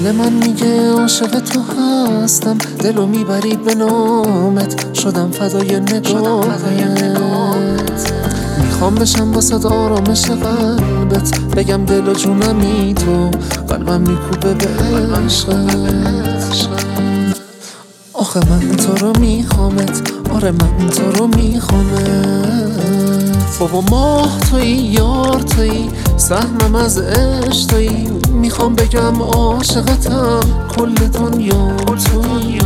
دل من میگه عاشق تو هستم، دلو میبری به نامت، شدم فدای نگاهت. میخوام بشم واسه آرامش قلبت، بگم دل و جونمی تو، قلبم میکوبه به عشقت. آخه من تو رو میخوامت، آره من تو رو میخوامت. بابا ماه تویی، یار تویی، سهمم از عشق تویی. میخوام بگم عاشقتم، کل دنیا تویی.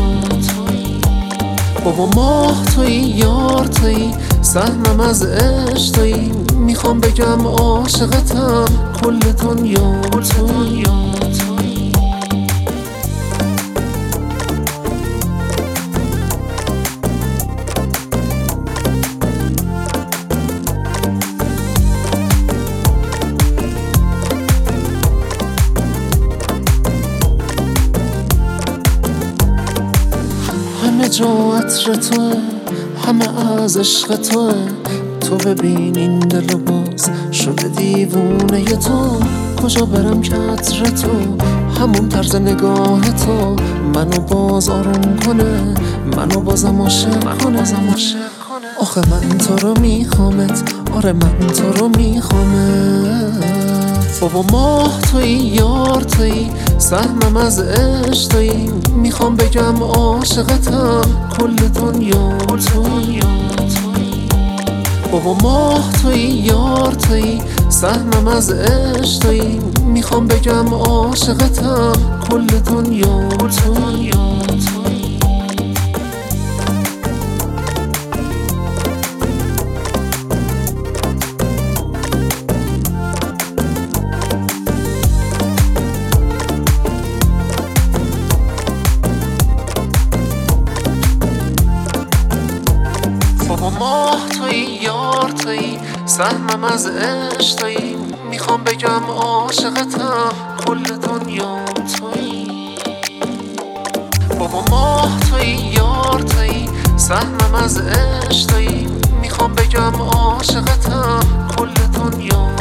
بابا ماه تویی، یار تویی، سهمم از عشق تویی. میخوام بگم عاشقتم، کل دنیا تویی. همه جا عطر توه، همه از عشق توه. تو ببین این دل و باز شده دیوونه تو. کجا برم که عطر تو، همون طرز نگاه تو منو باز آروم کنه، منو بازم عاشق کنه. آخه من تو رو میخوامت، آره من تو رو میخوامت. بابا ماه تویی، یار تویی، سهمم از عشق تویی. میخوام بگم عاشقتم، کل دنیا تویی. بابا ماه تویی، یار تویی، سهمم از عشق تویی. میخوام بگم عاشقتم، کل دنیا تویی. بابا ماه تویی، یار تویی، سهمم از عشق تویی. میخوام بگم عاشقتم، کل دنیا تویی. بابا ماه تویی، یار تویی، سهمم از عشق تویی. میخوام بگم عاشقتم، کل دنیا